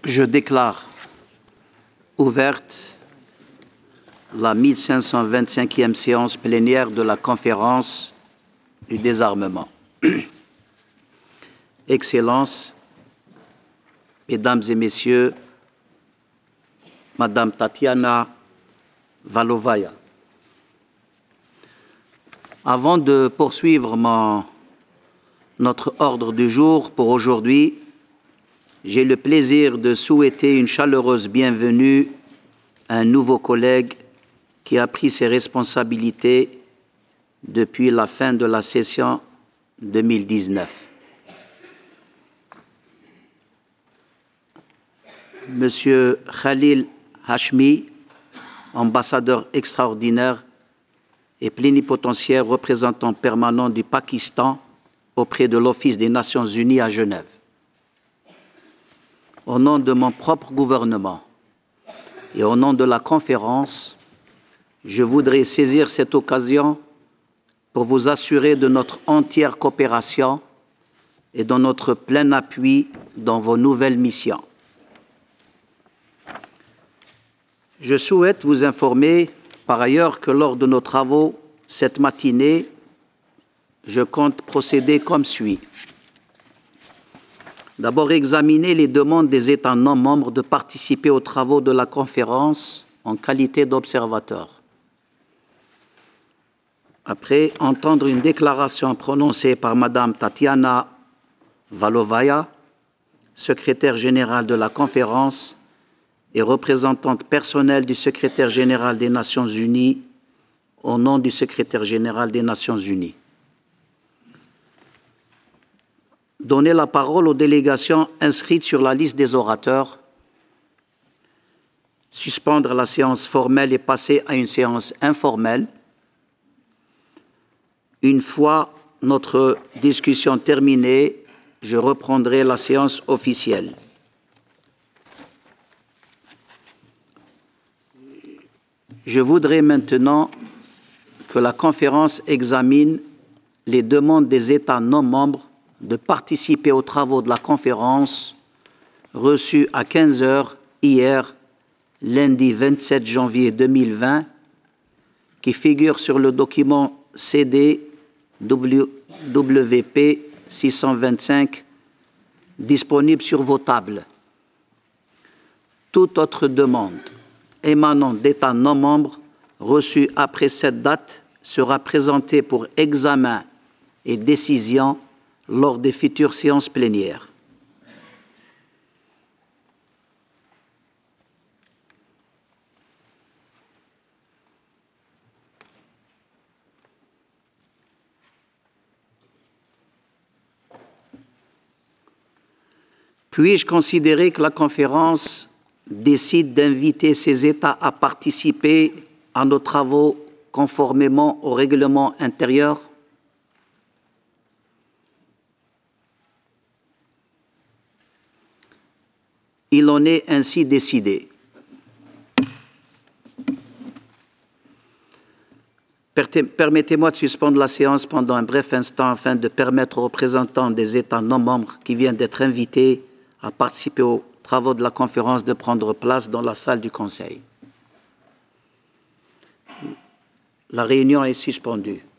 Je déclare ouverte la 1525e séance plénière de la conférence du désarmement. Excellences, Mesdames et Messieurs, Madame Tatiana Valovaya. Avant de poursuivre notre ordre du jour pour aujourd'hui, j'ai le plaisir de souhaiter une chaleureuse bienvenue à un nouveau collègue qui a pris ses responsabilités depuis la fin de la session 2019. Monsieur Khalil Hashmi, ambassadeur extraordinaire et plénipotentiaire représentant permanent du Pakistan auprès de l'Office des Nations Unies à Genève. Au nom de mon propre gouvernement et au nom de la conférence, je voudrais saisir cette occasion pour vous assurer de notre entière coopération et de notre plein appui dans vos nouvelles missions. Je souhaite vous informer par ailleurs que lors de nos travaux cette matinée, je compte procéder comme suit. D'abord, examiner les demandes des États non membres de participer aux travaux de la conférence en qualité d'observateur. Après, entendre une déclaration prononcée par Madame Tatiana Valovaya, secrétaire générale de la conférence et représentante personnelle du secrétaire général des Nations Unies au nom du secrétaire général des Nations Unies. Donner la parole aux délégations inscrites sur la liste des orateurs, suspendre la séance formelle et passer à une séance informelle. Une fois notre discussion terminée, je reprendrai la séance officielle. Je voudrais maintenant que la conférence examine les demandes des États non membres de participer aux travaux de la conférence reçues à 15 h hier, lundi 27 janvier 2020, qui figure sur le document CD WP 625 disponible sur vos tables. Toute autre demande émanant d'États non membres reçue après cette date sera présentée pour examen et décision lors des futures séances plénières. Puis-je considérer que la conférence décide d'inviter ces États à participer à nos travaux conformément au règlement intérieur? Il en est ainsi décidé. Permettez-moi de suspendre la séance pendant un bref instant afin de permettre aux représentants des États non membres qui viennent d'être invités à participer aux travaux de la conférence de prendre place dans la salle du Conseil. La réunion est suspendue.